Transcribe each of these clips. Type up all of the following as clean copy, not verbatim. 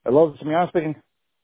Hello, this is Emiliano speaking.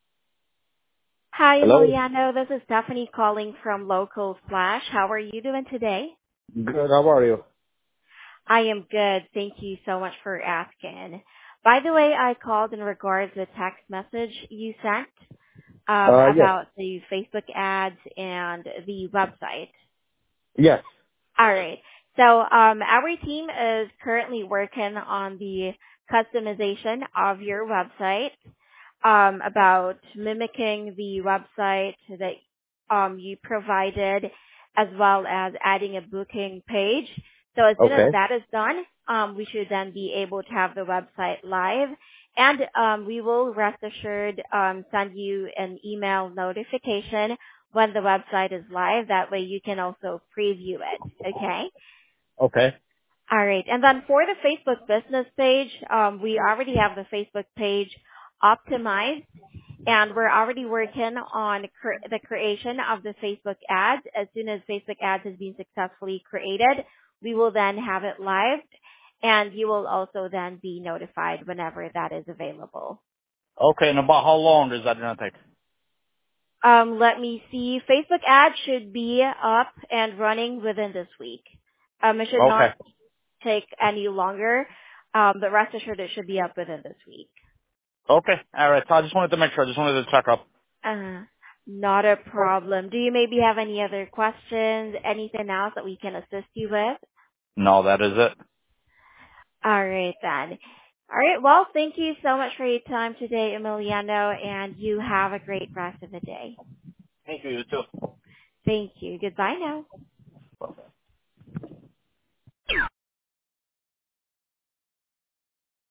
Hi, Hello. Emiliano. This is Stephanie calling from Local Flash. How are you doing today? Good. How are you? I am good. Thank you so much for asking. By the way, I called in regards to the text message you sent Yes. about the Facebook ads and the website. Yes. All right. So our team is currently working on the customization of your website, about mimicking the website that you provided, as well as adding a booking page. So as soon as Okay. that is done, we should then be able to have the website live. And we will rest assured send you an email notification when the website is live. That way you can also preview it. Okay? Okay. All right. And then for the Facebook business page, we already have the Facebook page optimized, and we're already working on the creation of the Facebook ads. As soon as Facebook ads has been successfully created, we will then have it live, and you will also then be notified whenever that is available. Okay. And about how long is that going to take? Let me see. Facebook ads should be up and running within this week. It should not Okay. take any longer, but rest assured it should be up within this week. Okay. All right. So I just wanted to make sure. I just wanted to check up. Uh, Not a problem. Do you maybe have any other questions, anything else that we can assist you with? No, that is it. All right then. All right. Well, thank you so much for your time today, Emiliano, and you have a great rest of the day. Thank you. You too. Thank you. Goodbye now.